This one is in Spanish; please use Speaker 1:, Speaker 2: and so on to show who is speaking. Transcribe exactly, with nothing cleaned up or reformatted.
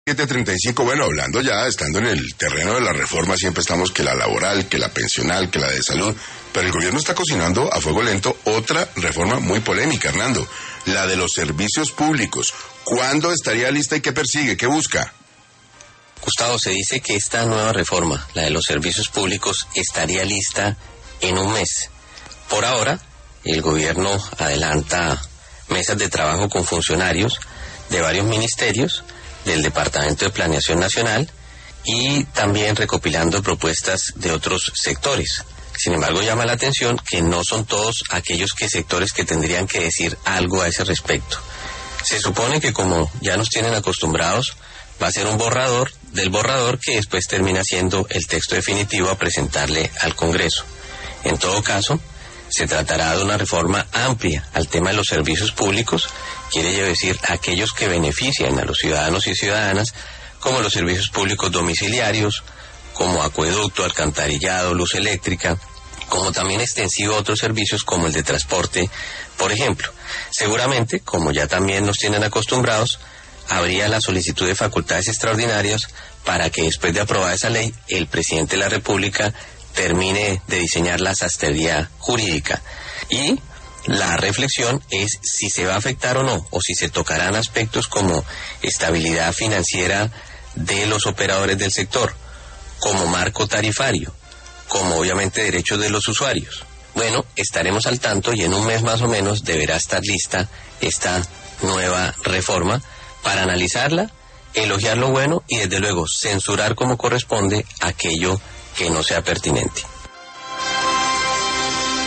Speaker 1: siete treinta y cinco, bueno, hablando ya, estando en el terreno de la reforma, siempre estamos que la laboral, que la pensional, que la de salud, pero el gobierno está cocinando a fuego lento otra reforma muy polémica, Hernando, la de los servicios públicos. ¿Cuándo estaría lista y qué persigue, qué busca?
Speaker 2: Gustavo, se dice que esta nueva reforma, la de los servicios públicos, estaría lista en un mes. Por ahora, el gobierno adelanta mesas de trabajo con funcionarios de varios ministerios, del Departamento de Planeación Nacional y también recopilando propuestas de otros sectores. Sin embargo, llama la atención que no son todos aquellos que sectores que tendrían que decir algo a ese respecto. Se supone que, como ya nos tienen acostumbrados, va a ser un borrador del borrador que después termina siendo el texto definitivo a presentarle al Congreso. En todo caso, se tratará de una reforma amplia al tema de los servicios públicos, quiere decir aquellos que benefician a los ciudadanos y ciudadanas, como los servicios públicos domiciliarios, como acueducto, alcantarillado, luz eléctrica, como también extensivo a otros servicios como el de transporte, por ejemplo. Seguramente, como ya también nos tienen acostumbrados, habría la solicitud de facultades extraordinarias para que después de aprobada esa ley, el presidente de la República termine de diseñar la sastrería jurídica. Y la reflexión es si se va a afectar o no, o si se tocarán aspectos como estabilidad financiera de los operadores del sector, como marco tarifario, como obviamente derechos de los usuarios. Bueno, estaremos al tanto y en un mes más o menos deberá estar lista esta nueva reforma para analizarla, elogiar lo bueno y desde luego censurar como corresponde aquello que no sea pertinente.